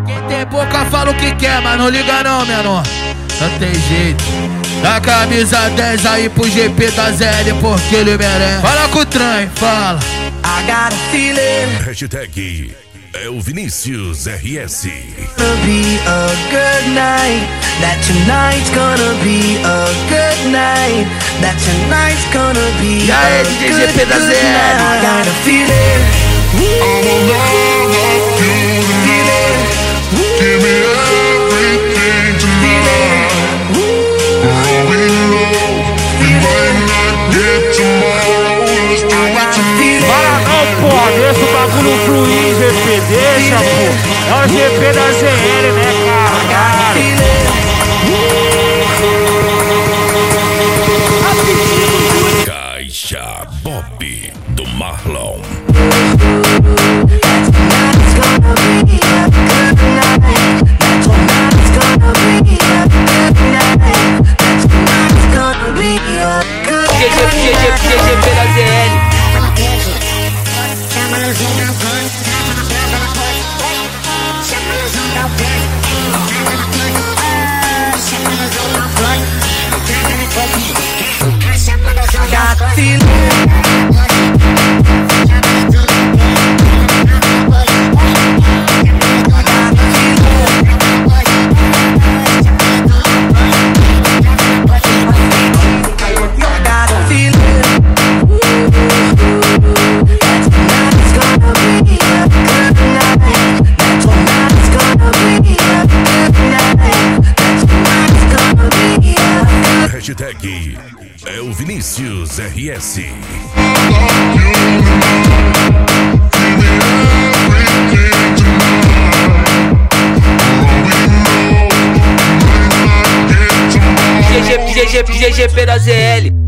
Quem tem boca fala o que quer, mas não liga não, menor. Não tem jeito. Dá camisa 10 aí pro GP da ZL, porque ele merece. Fala com o trem, fala. I got a feeling. Hashtag é o Vinícius RS. Gonna be a good night. That tonight's gonna be a good night. That tonight's gonna be E aí, DJ GP da ZL? I got a feeling. Give me everything tonight. All we know, we might not get tomorrow. Let's do it tonight. Para não, pô, deixa o bagulho fluir, GP, deixa, pô. É o GP da ZL, né, cara? Caixa Bob do Marlon. GP da ZL. Got a feeling. Hashtag é o Vinícius RS. GP da ZL.